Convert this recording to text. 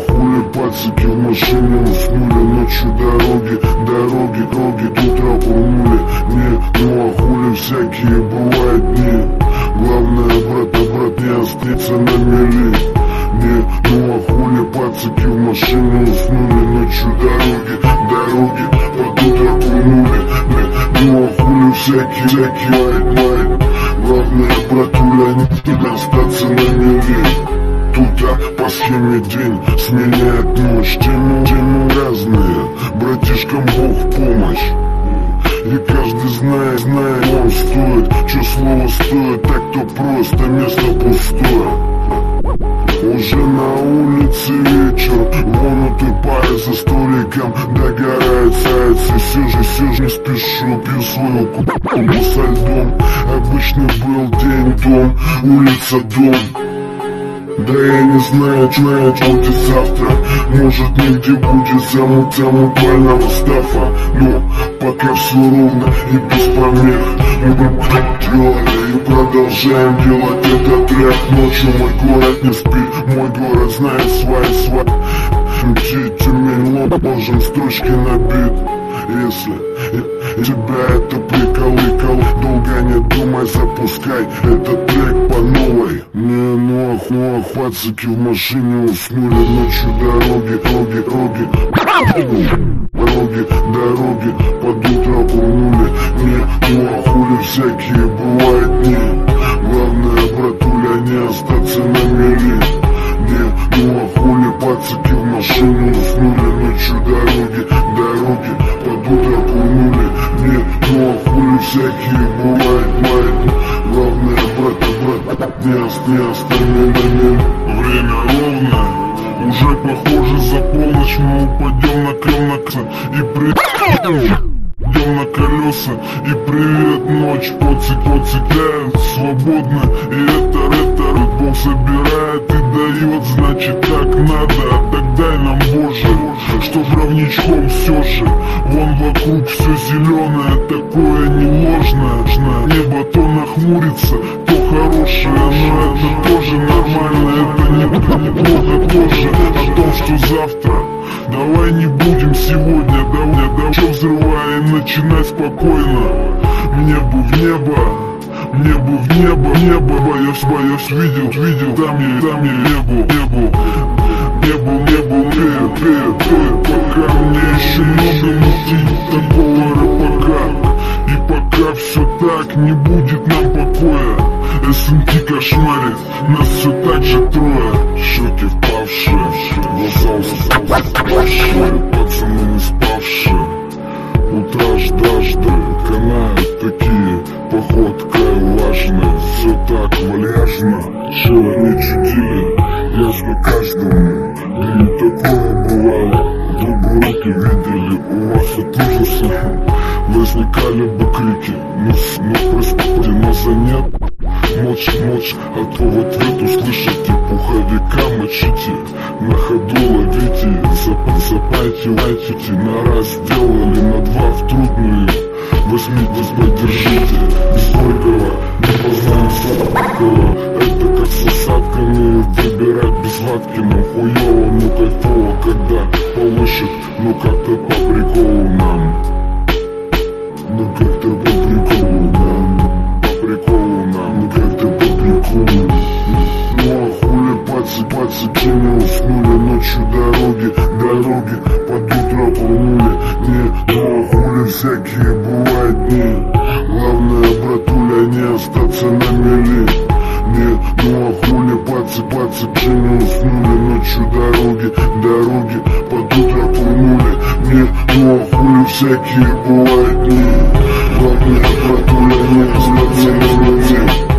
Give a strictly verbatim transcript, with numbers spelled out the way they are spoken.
хули пацики в машине уснули. Ночью дороги, дороги, дороги до утра курнули. Не, ну а хули всякие бывают дни. Главное, брат, а брат, не остаться на мели. Не, ну а хули пацики в машине уснули. Ночью дороги, дороги под утро курнули. Не, ну а хули всякие, всякие бывают дни. Главное, братуля, не остаться на мели. Тут а по схеме день сменяет ночь. Темы, темы разные, братишкам Бог в помощь. И каждый знает, знает, он стоит. Чё слово стоит, так то просто место пустое. Уже на улице вечер, вон у той пары за столиком догорает сайт. И все же, все же не спешу, пью свою кубку со льдом. Обычный был день, дом, улица, дом. Да я не знаю, знаю, что будет завтра. Может, нигде будет замут, замут больного стафа. Но пока все ровно и без помех. Мы делали и продолжаем делать этот трек. Ночью мой город не спит, мой город знает свои свои. Тюмень, ложим строчки на бит. Если тебя это приколыкал, долго не думай, запускай этот трек по новой. Не, ну ах, ну ах, пацики в машине уснули. Ночью дороги, дороги, дороги, дороги, дороги под утро курнули. Не, ну а хули всякие бывают дни. Главное, братуля, не остаться на мели. Не, ну а хули пацики в машине уснули. Ночью дороги, дороги под утро курнули. Не, ну а хули всякие бывают, бывают. Главное, брат, брат, не оставили на мель. Время ровное, уже похоже за полночь. Мы упадем на колеса и при... Идем на колеса и привет ночь. Поцик, поцикляют свободно. И это, это, Бог собирает и дает. Значит так надо, так дай нам Боже, чтоб равничком все же. Вон вокруг все зеленое, такое не ложное. Небо то нахмурится, то хорошее, но это тоже нормально. Это не, это неплохо тоже. О том, что завтра давай не будем сегодня, давай, давай, что взрывай и начинай спокойно. Мне бы в небо, мне бы в небо, небо, боюсь, боюсь, видел, видел, там я, там я не был, не был, не был, не был, пей, пей, пей, пока мне еще много мутить такого рыбака. И пока все так, не будет нам покоя. СМТ кошмарит, нас все так же трое. Щеки впавшие, глаза уставшие, пацаны не спавшие. Утра ждажды канают такие, походкой важной. Все так вальяжно, чего не чудили, ясно каждому. И такое бывало, друг руки видели, у вас от ужаса возникали бы крики. Ну, ну простите, нас нет. Ночь, ночь, а то в ответ услышите пуховика мочите. На ходу ловите, запайте, лайтите. На раз сделали, на два в трудную. Возьмите, подержите. Без горького не познаем сладкого. Это как с осадками выбирать без ватки. Нам хуёво, ну кайфово, когда получит. Ну как-то по приколу нам. Ну как-то по приколу нам. По приколу нам. Ну как-то по приколу. Ну а хули пацы, пацы, не уснули. Ночью дороги, дороги под утро курнули. Не, ну а хули всякие бывают дни. Главное, братуля, не остаться на мели. Не, ну а хули пацы, пацы, не уснули. Ночью дороги, дороги под утро курнули. Не, ну а хули всякие бывают дни. Главное, братуля, не остаться на мели.